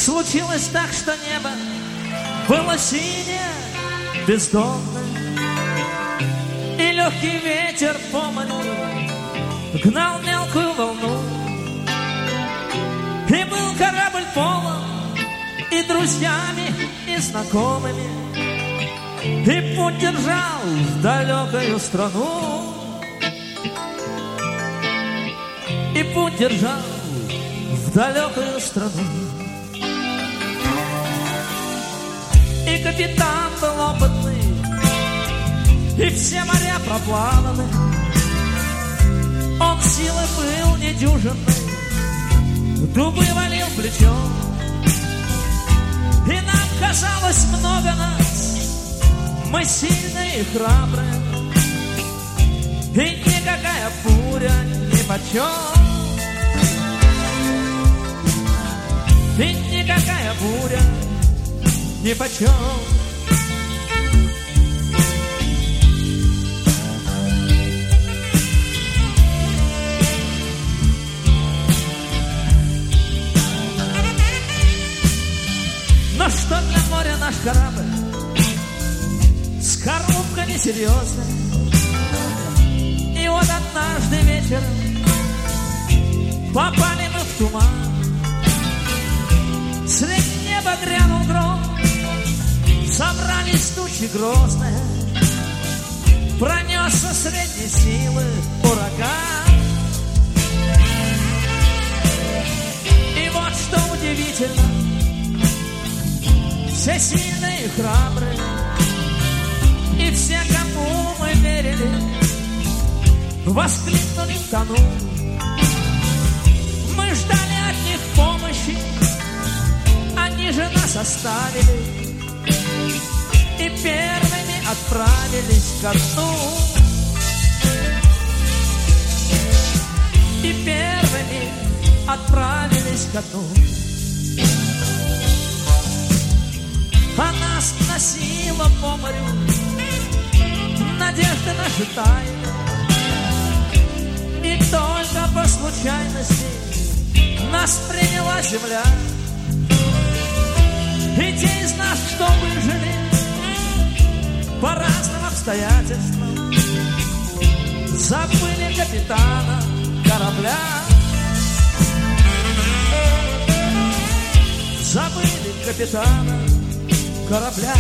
Случилось так, что небо было синее, бездонное, и легкий ветер по морю гнал мелкую волну. И был корабль полон и друзьями, и знакомыми, и путь держал в далекую страну. И путь держал в далекую страну. И капитан был опытный, и все моря проплаваны. Он силы был недюжинный, дубы валил плечом. И нам казалось много нас, мы сильные и храбрые, и никакая буря нипочем. И никакая буря нипочем. Но что для моря наш корабль? Скорлупка несерьезная. И вот однажды вечером попали мы в туман. Средь неба грянул гром, собрались тучи грозные, пронесся средней силы ураган. И вот что удивительно, все сильные и храбрые, и все, кому мы верили, воскликнули в тону. Мы ждали от них помощи, они же нас оставили и первыми отправились ко дну. И первыми отправились ко дну. А нас носило по морю, надежды наши тайны. И только по случайности нас приняла земля. И те из нас, что выжили по разным обстоятельствам, забыли капитана корабля. Забыли капитана корабля.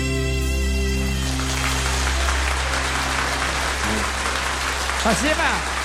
Спасибо.